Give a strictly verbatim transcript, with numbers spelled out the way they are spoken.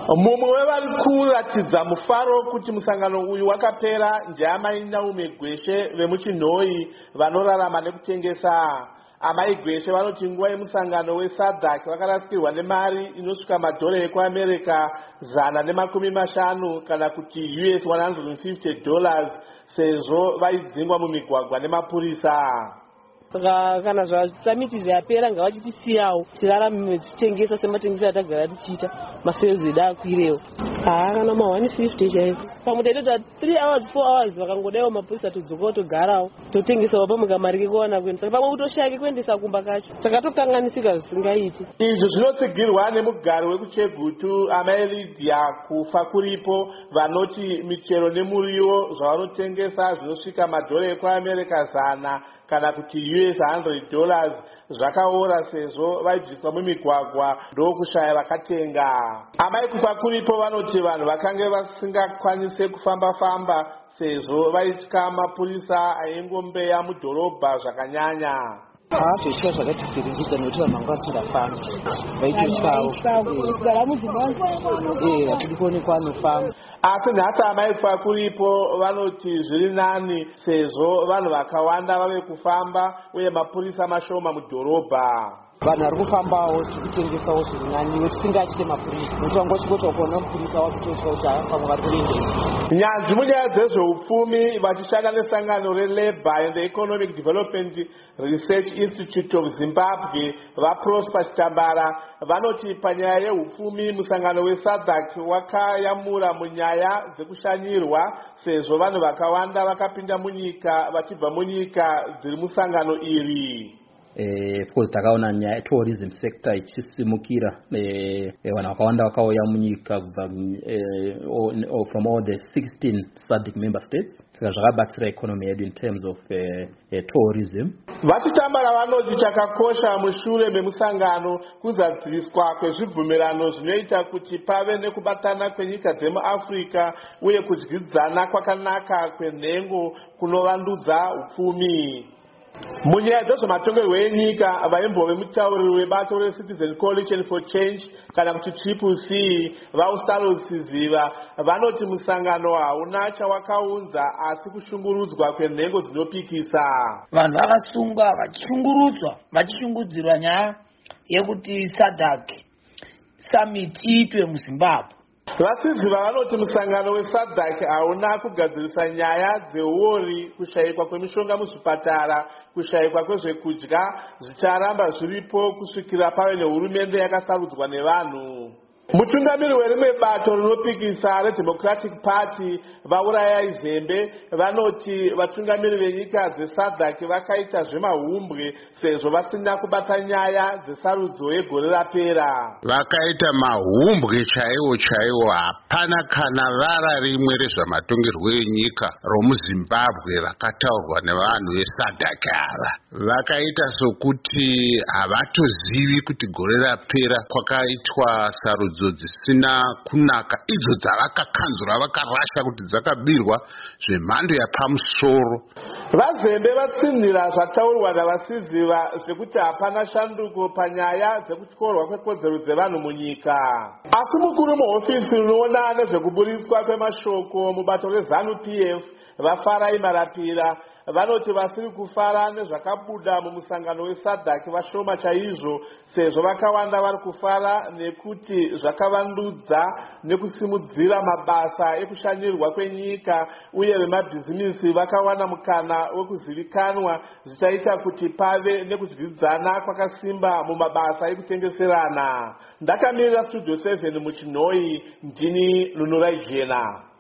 Mumwe wevari kuratidza mufaro kuti musangano uyu wakapera ndiamai Naomi Gweshe vemuchinhoi vanorarama nekutengesa. Amai Gweshe vanoti nguva yemusangano weSADC vakarasikirwa nemari inosvika madhora ekuAmerica zana nemakumi mashanu kana kuti U S one hundred fifty dollars sezvo vaidzingwa mumigwagwa nemapurisa. Kana zvasamiti zvapera ngavachitisiyawo tirarame tichitengesa sematengesero atagara tichiita masales edu akwirewo. Haa kana ma one fifty chaipo pamwe taitota three hours four hours vakangodawo mapurisa todzoka togarawo totengesawo pamuka mari kekuwana kuenda saka pamwe kutoshayike kuendesa kumba kacho takatokanganisika zvisingaiti. Izvo zvinotsigirwa nemugari wekuChegutu amai Lydia kufa kuripo vanoti michero nemuriwo zvavanotengesa zvinosvika madhora ekuAmerica zana kana kuti U S one hundred dollars zvakaora sezvo vaibviswa mumigwagwa ndokushaya vakatenga. Amai kufa kuripo vanoti vanhu vakanga vasingakwanise kufamba famba sezvo vaitya mapurisa aingombeya mudhorobha zvakanyanya. Haa zvitya zvakatifirinjidza nekuti vanhu vanga vasingafambi vaitotyawo eh hatidi kuonekwa anofamba. Asi nhasi amai kufa kuripo vanoti zviri nani sezvo vanhu vakawanda vave kufamba uye mapurisa mashoma mudhorobha. Vanhu vari kufambawo tirikutengesawo zviri nani wetisingachite mapurisa nokuti vangosvikota kuona mupurisa wakutotya kuti haa pamwe vari kurindira. Nyanzvi munyaya dzezveupfumi vachishanda nesangano reLabour and the Economic Development Research Institute of Zimbabwe vaProsper Chitambara vanoti panyaya yeupfumi musangano weSADC wakayamura munyaya dzekushanyirwa sezvo vanhu vakawanda vakapinda munyika vachibva munyika dziri musangano iri. Eh, of course takaona nyaya tourism sector ichisimukira eh, vanhu vakawanda vakauya munyika kubva eh, from all the sixteen SADC member states saka zvakabatsira economy yedu in terms of eh, eh, tourism. Vachitambara vanoti chakakosha mushure memusangano kuzadziviswa kwezvibvumirano zvinoita kuti pave nekubatana kwenyika dzemuAfrica uye kudyidzana kwakanaka kwenhengo kunovandudza upfumi. Munyaya dzezvematongerwo enyika vaimbove mutauriri webato reCitizen Coalition for Change kana kuti Triple C vaUstalo Siziva vanoti musangano hauna chawakaunza asi kushungurudzwa kwenhengo dzinopikisa. Vanhu vakasunga vachishungurudzwa vachishungudzirwa nyaya yekuti SADC summit iitwe muZimbabwe. Vasiziva vanoti musangano weSADC hauna kugadzirisa nyaya dzeuori, kushayikwa kwemishonga muzvipatara, kushayikwa kwezvekudya zvicharamba zviripo kusvikira pave nehurumende yakasarudzwa nevanhu. Mutungamiri werimwe bato rinopikisa reDemocratic Party vauraya Zembe vanoti vatungamiri venyika dzeSADC vakaita zvemahumbwe sezvo vasina kubata nyaya dzesarudzo yegore rapera. Vakaita mahumbwe chaiwo chaiwo, hapana kana vara rimwe rezvamatongerwo enyika romuZimbabwe rakataurwa nevanhu veSADC ava. Vakaita sokuti havatozivi kuti gore rapera kwakaitwa sarudzo dzisina kunaka idzo dzavakakanzura vakarasha kuti dzakabirwa zvemhando yapamusoro. Vazembe vatsinhira zvataurwa navasiziva zvekuti hapana shanduko panyaya dzekutyorwa kwekodzero dzevanhu munyika. Asi mukuru muhofisi rinoona nezvekuburitswa kwemashoko mubato reZANU P F vaFarai Marapira vanoti vasiri kufara nezvakabuda mumusangano weSADC vashoma chaizvo sezvo vakawanda vari kufara nekuti zvakavandudza nekusimudzira mabasa ekushanyirwa kwenyika uye vemabhizimisi vakawana mukana wekuzivikanwa zvichaita kuti pave nekudyidzana kwakasimba mumabasa ekutengeserana. Ndakamirira Studio seven muchinhoi, ndini Nunurai Jena.